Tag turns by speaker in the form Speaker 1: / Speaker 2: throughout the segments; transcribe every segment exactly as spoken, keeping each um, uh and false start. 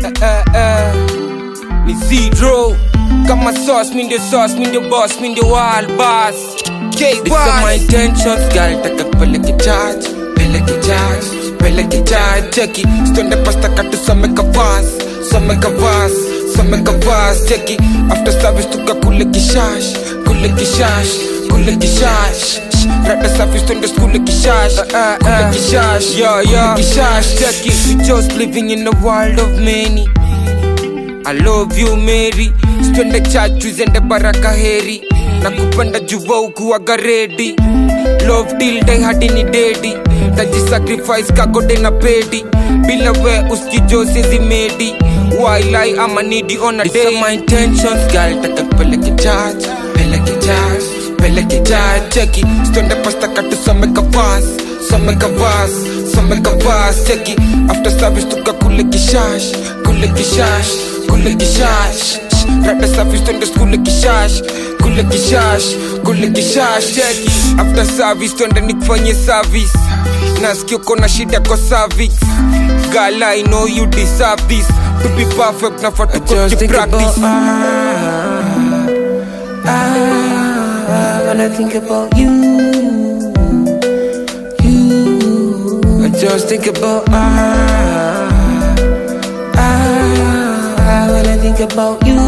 Speaker 1: eh, eh. Ni zero. Kama sauce, mi ndio sauce, mi ndio boss, mi ndio wild boss. K-Boss. These are my intentions, girl, taka peleke charge, peleke charge, peleke charge. Check it, stonde pasta katu sameka vas, sameka vas, sameka vas. Check it, after service tuka kule kishash, kule kishash, kule kishash. Rada safi stonde skule kishash, kule kishash, yeah, yeah, kishash. Check it, we just living in a world of many. I love you Mary. Stonde chachu zende baraka heri. Nakupenda juva ukuwaga ready. Love till die hadi ni dedi. Taji sacrifice kagode na pedi. Bila we uskijo sezi medi. Why lie ama needy on a day. These are my intentions, girl, taka peleke charge, peleke charge, peleke charge. Check it, stonde pasta katu sameka vas, sameka vas, sameka vas. Check it, after service tuka kule kishash, kule kishash, kule kishash. Rada safi stonde skule kishash, kule kishash, kule kishash. Check it, after service stonde nikufanye service. Nasikio kona shida kwa cervix. Girl, I know you deserve this. To be perfect, na for to go to practice.
Speaker 2: Ah, ah, when I think about you, you. I just think about ah, ah, when I think about you,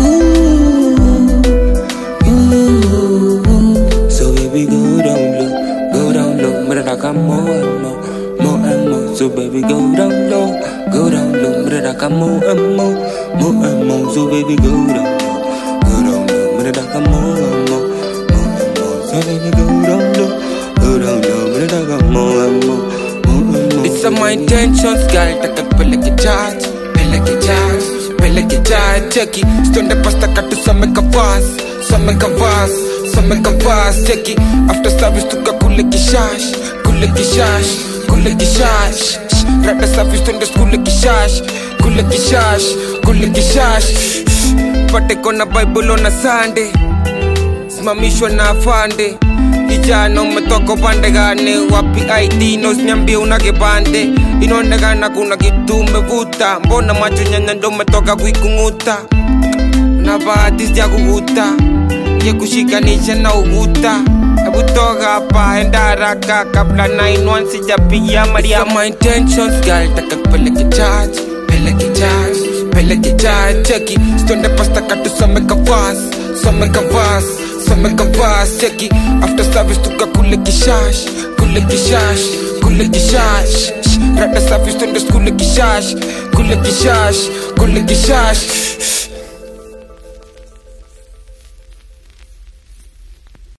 Speaker 2: you. So baby, go down low, go down low, but I got more and more, more and more. So baby, go down low, go down low, but I got more and more, more and more. So baby, go down low, go down low, but I got more and more, more and more. So baby, go down low, go down low, but I got more and more, more and more.
Speaker 1: These are my intentions, girl, taka peleke charge, peleke charge, peleke charge. Check it, stonde pasta katu sameka vas, sameka vas, sameka vas. Check it, after service tuka kule kishash, kule kishash, kule kishash. Rada safi stonde skule kishash, kule kishash, kule kishash. Pate kona Bible on a Sunday, simamishwa na afande. Kijana umetoka upande gani? Wapi I D? No usiniambie una kipande. Inaonekana kuna kitu umevuta. Mbona macho nyanya ndo umetoka kuikunguta? Una bahati sija kukuta, ye kushikanisha na ukuta. Hebu toka hapa, enda haraka kabla nine one sijapigia Maria. These are my intentions, girl, taka peleke charge, peleke charge, peleke charge. Check it, stonde pasta katu sameka vas, sameka vas, sameka vas. Check it, after service tuka kule kishash, kule kishash, kule kishash. Rada safi stonde skule kishash, kule kishash, kule kishash.